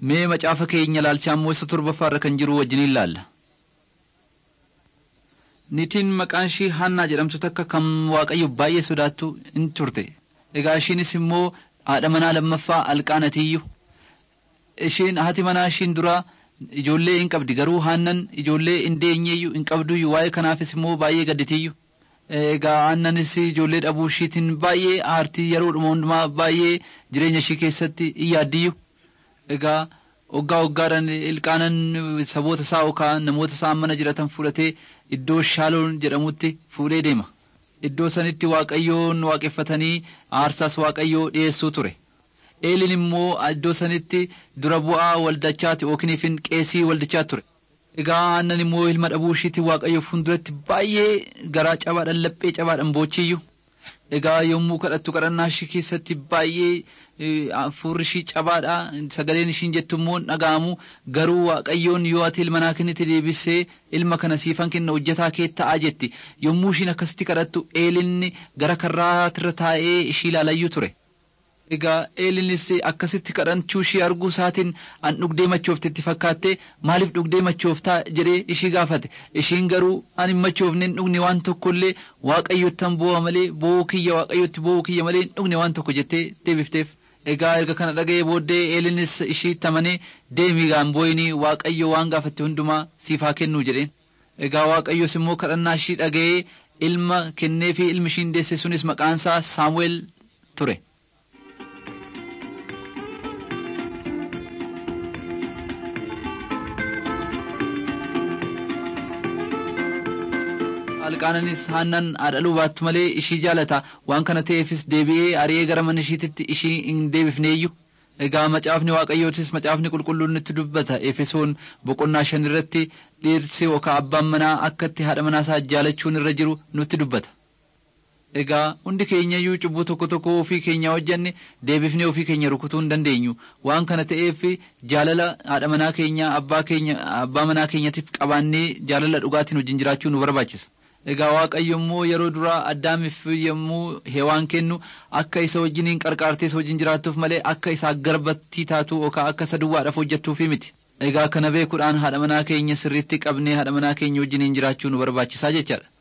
Mee macaafa keenya laalchaa immoo isa torbaffaarra kan jiru wajjin ilaalla. Nitiin maqaan ishii Haannaa jedhamtu takka kan Waaqayyo baay'ee sodaattu in turte. Egaa ishiinis immoo haadha manaa lammaffaa Alqaanatiyyu. Ishiin haati manaa ishiin duraa ijoollee hin qabdi, garuu Haannan ijoollee hin deenyeeyyu hin qabduyyuu, waa'ee kanaafis immoo baay'ee gadditiyyu. Egaa Haannanis ijoollee dhabuu ishiitiin baay'ee aartii yeroodhuma hundumaa baay'ee jireenya ishii keessatti in yaaddiyyu. Egaa waggaadhaan Elqaanan saboota isaa yookaan namoota isaa mana jiratan fudhatee iddoo Shaaloon jedhamutti fuudhee deema. Iddoo sanitti Waaqayyoon waaqeffatanii aarsaas Waaqayyoo dhiyeessuu ture. Eelin immoo iddoo sanitti dura bu'aa waldachaati yookiin qeesii waldichaa ture. Egaa Haannan immoo ilma dhabuu ishiitiin Waaqayyo fuulduratti baay'ee garaa cabaadhaan laphee cabaadhaan boochiyyu. Egaa yommuu kadhattu kadhannaa ishii keessatti baay'ee hafuurri ishii cabaadha, sagaleen ishiin jettu immoo dhaga'amu. Garuu Waaqayyoon yoo ati ilma naa kennite deebisee ilma kana siifan kenna hojjetaa kee ta'a jetti. Yommuu ishiin akkasitti kadhattu Eelinni gara karraatirra taa'ee ishii ilaalayyuu ture. Egaa Eelinis akkasitti kadhachuu ishii arguu isaatiin an dhugdee machoofte itti fakkaatte, maaliif dhugdee machooftaa jedhee ishii gaafate. Ishiin garuu an hin machoofne hin dhugne waan tokkollee Waaqayyottan boo'a malee boo'uu kiyya Waaqayyotti boo'uu kiyya malee hin dhugne waan tokko jettee deebifteef. Egaa erga kana dhaga'ee booddee Eelinis ishii tamanee deemii gaan boo'inii Waaqayyo waan gaafatte hundumaa siif haa kennuu jedheen. Egaa Waaqayyos immoo kadhannaa ishii dhaga'ee ilma kennee fi ilmi ishiin deesse sunis maqaansaa Saamu'eel ture. Alqaananis Haannan haadhaluu baattu malee ishii jaalata, waan kana ta'eefis deebi'ee ari'ee gara mana ishiititti ishii hin deebifneeyyu. Egaa macaafni Waaqayyootis macaafni qulqulluun nutti dubbata. Efesoon 5 irratti dhiirsi yookaan abbaan manaa akka itti haadha manaa isaa jaalachuun irra jiru nutti dubbata. Egaa hundi keenyayyuu cubbuu tokko ofii keenya hojjenne deebifnee ofii keenya rukutuu hin dandeenyu. Waan kana ta'eef jaalala haadha manaa keenya abbaa manaa keenyatiif qabaannee jaalala dhugaatiin wajjin jiraachuu nu barbaachisa. Egaa Waaqayyo immoo yeroo duraa Addaamiif yommuu Hewaan kennu akka isa wajjiniin qarqaartee isa wajjin jiraattuuf malee akka isaa garbattii taatu yookaan akka isa duwwaadhaaf hojjettuufi miti. Egaa kana beekuudhaan haadha manaa keenya sirriitti qabnee haadha manaa keenya wajjiniin jiraachuu nu barbaachisaa jechaadha.